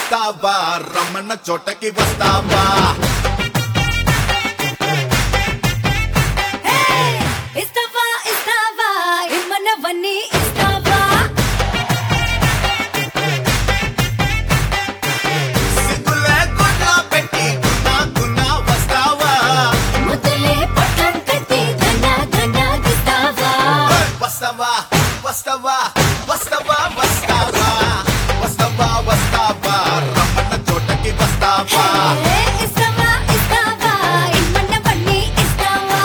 వస్తావా రమ్మన్న చోటకి వస్తావా ఇస్తావా ఇస్తావా ఇమ్మన్నవన్నీ ఇస్తావా సిగ్గులే గుడ్లా పెట్టి గున్నా వస్తావా ముద్దులే పట్టం కట్టి ధన గిస్తావా వస్తావా వస్తావా వస్తావా వస్తావా వస్తావా వస్తావా రమ్మన్న చోటకి వస్తావా ఇస్తావా ఇస్తావా ఇమ్మన్నవన్నీ ఇస్తావా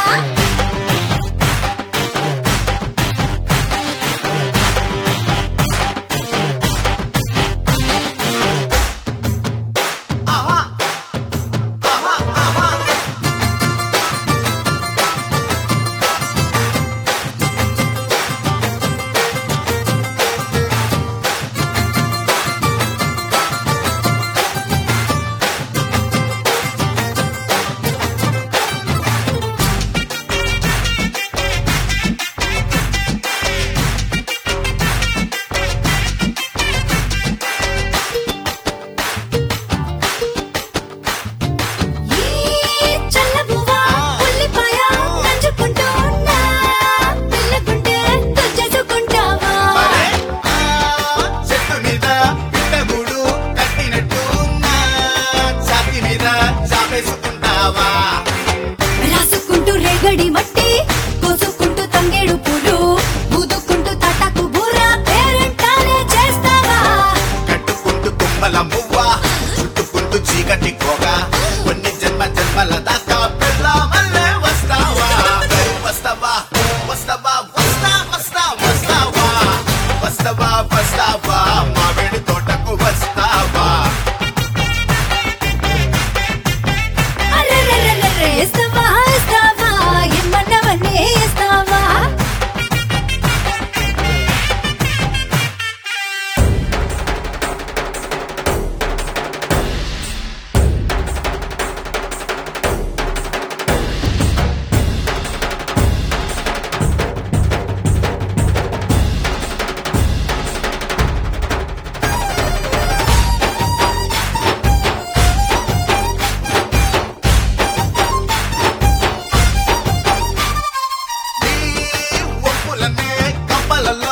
ఆహా ఆహా ఆహా ఈ చల్లబువ్వ ఉల్లిపాయ నంచుకుంటూ ఉన్నా పిల్లగుంటే తుచ్చేసుకుంటావా మరే చెట్టు మీద పిట్టగూడు కట్టినట్టు నా ఛాతి మీద చాపేసుకుంటావా రాసుకుంటూ రేగడి మట్టి కోసుకుంటూ తంగేడు పూలు ఊదుకుంటూ తాటాకు బూర పేరంటానే చేస్తావా కట్టుకుంటూ తుమ్మల మువ్వ చుట్టుకుంటూ చీకటి కోగ కొన్ని జన్మల దాకా పిల్లమల్లే వస్తావా వస్తావా వస్తావా వస్తావా వస్తావా వస్తావా మామిడి తోటకు వస్తావా అరెరెరెరెరె ఇస్తావా ఇస్తావా ఇమ్మన్నవన్నీ ఇస్తావా నీ ఒప్పులనే కప్పలలో